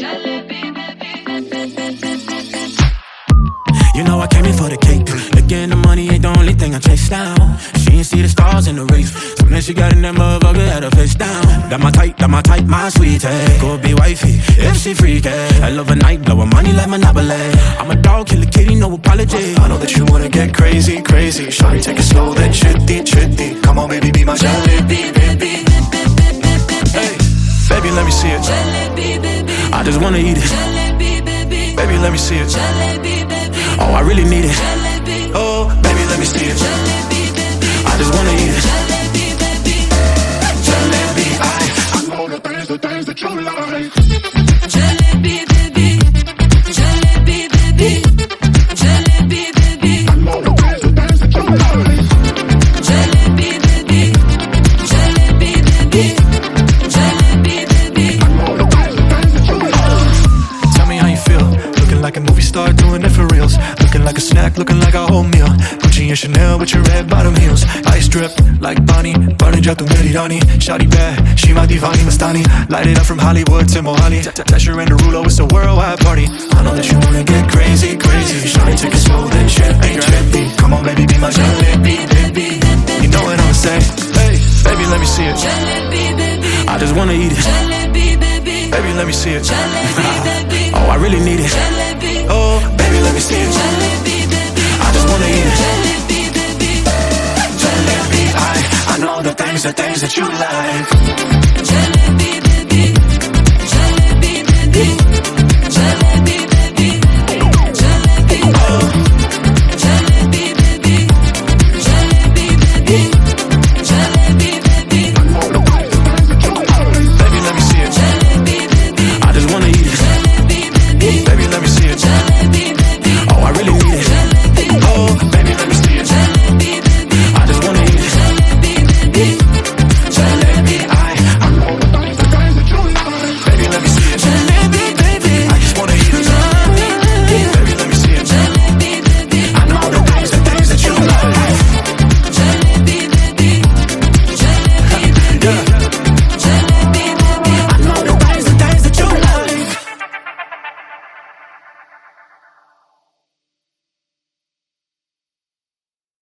You know I came here for the cake. Again, the money ain't the only thing I chase down. She ain't see the stars in the race. So man, she got in that motherfucker, had her face down. That my type, my sweetie. Go be wifey, if she freaky. I love a night, blowin' money like Monopoly. I'm a dog, kill a kitty, no apology. I know that you wanna get crazy, crazy. Shawty, take it slow, then chitty, chitty. Come on, baby, be my jalebi, baby. Hey, baby, let me see it. I just wanna eat it. Baby, let me see it. Oh, I really need it. Oh, baby, let me see it. I just wanna eat it. Jalebi, I know the things that you like. Jalebi, baby. Jalebi, baby. Jalebi, baby. I know the things that you like. Jalebi, baby. Jalebi, baby. Jalebi, baby. I know the things that you like. Tell me how you feel. Looking like a movie star doing it for reals. Looking like a snack, looking like a whole meal. Gucci and Chanel with your red bottom heels. Ice drip like Bonnie, burning just to Merirani. Shawty bad, she my divani Mastani. Light it up from Hollywood to Mohali. Tesher and Derulo, it's a worldwide party. I know that you wanna get crazy, crazy. Shawty, take it slow, then trippy. Come on, baby, be my jalebi, baby. You know what I'ma say? Hey, baby, let me see it. I just wanna eat it. Baby, let me see it. Oh, I really need it. Oh, baby, let me see it. I just wanna eat it. Jalebi, I know the things that you like. Jalebi, baby. Jalebi, baby.